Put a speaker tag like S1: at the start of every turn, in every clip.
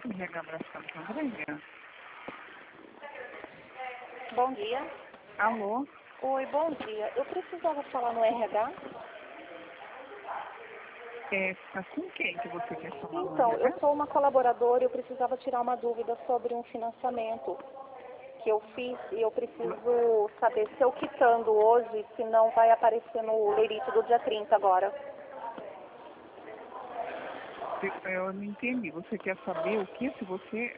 S1: RH Abração Andréia.
S2: Bom dia.
S1: Alô?
S2: Oi, bom dia. Eu precisava falar no RH?
S1: Com quem que você quer falar no
S2: Então,
S1: RH?
S2: eu sou uma colaboradora e eu precisava tirar uma dúvida sobre um financiamento que eu fiz e eu preciso saber se eu quitando hoje, se não vai aparecer no leirite do dia 30 agora.
S1: Eu não entendi. Você quer saber o que? Se você...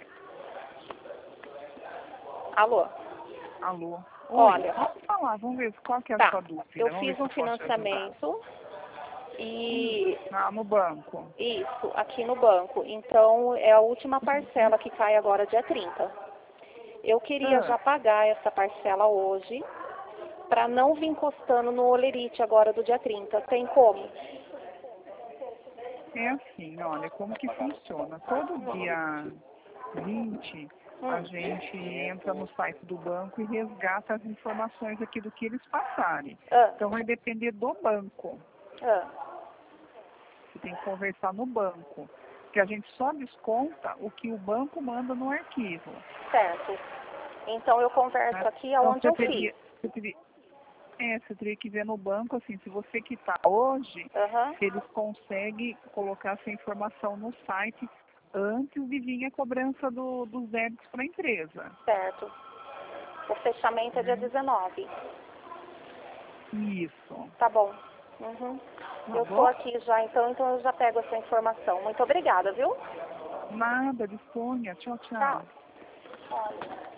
S2: Alô?
S1: Alô? Oi,
S2: Olha,
S1: pode falar. Vamos ver qual que é a
S2: tá.
S1: sua dúvida.
S2: Eu
S1: Vamos ver
S2: fiz
S1: se
S2: um
S1: eu posso te ajudar.
S2: financiamento e
S1: No banco.
S2: isso, aqui no banco. Então, é a última parcela que cai agora dia 30. Eu queria já pagar essa parcela hoje, para não vir encostando no olerite agora do dia 30. Tem como?
S1: É assim, olha, como que funciona. Todo dia 20, a gente entra no site do banco e resgata as informações aqui do que eles passarem. Então vai depender do banco. Você tem que conversar no banco. Porque a gente só desconta o que o banco manda no arquivo.
S2: Certo. Então eu converso aqui
S1: Então,
S2: aonde eu fiz.
S1: Você teria que ver no banco, assim, se você quitar hoje, se eles conseguem colocar essa informação no site antes de vir a cobrança dos débitos para a empresa.
S2: Certo. O fechamento é dia 19.
S1: Isso.
S2: Tá bom. Eu tô aqui já, então eu já pego essa informação. Muito obrigada, viu?
S1: Nada, disponha. Tchau, tchau.
S2: Olha.